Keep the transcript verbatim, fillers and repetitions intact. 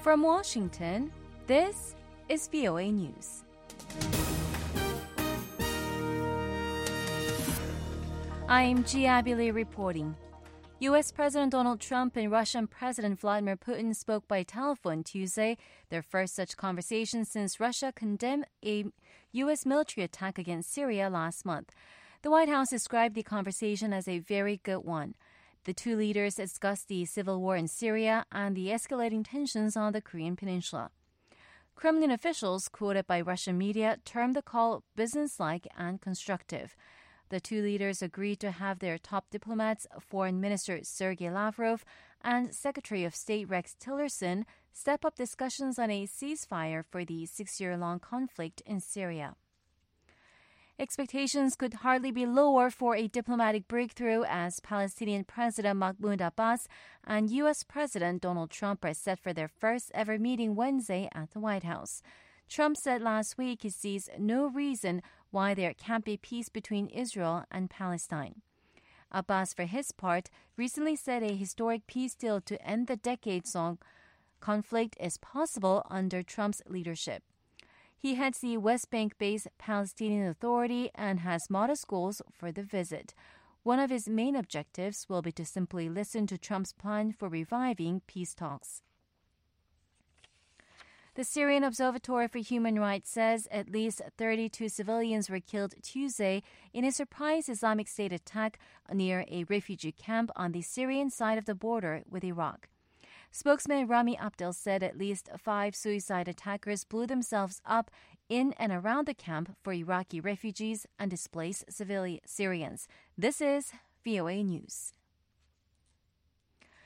From Washington, this is V O A News. I'm Ji Abili reporting. U S. President Donald Trump and Russian President Vladimir Putin spoke by telephone Tuesday, their first such conversation since Russia condemned a U S military attack against Syria last month. The White House described the conversation as a very good one. The two leaders discussed the civil war in Syria and the escalating tensions on the Korean peninsula. Kremlin officials, quoted by Russian media, termed the call businesslike and constructive. The two leaders agreed to have their top diplomats, Foreign Minister Sergei Lavrov and Secretary of State Rex Tillerson, step up discussions on a ceasefire for the six-year-long conflict in Syria. Expectations could hardly be lower for a diplomatic breakthrough as Palestinian President Mahmoud Abbas and U S. President Donald Trump are set for their first-ever meeting Wednesday at the White House. Trump said last week he sees no reason why there can't be peace between Israel and Palestine. Abbas, for his part, recently said a historic peace deal to end the decades-long conflict is possible under Trump's leadership. He heads the West Bank-based Palestinian Authority and has modest goals for the visit. One of his main objectives will be to simply listen to Trump's plan for reviving peace talks. The Syrian Observatory for Human Rights says at least thirty-two civilians were killed Tuesday in a surprise Islamic State attack near a refugee camp on the Syrian side of the border with Iraq. Spokesman Rami Abdel said at least five suicide attackers blew themselves up in and around the camp for Iraqi refugees and displaced civilian Syrians. This is V O A News.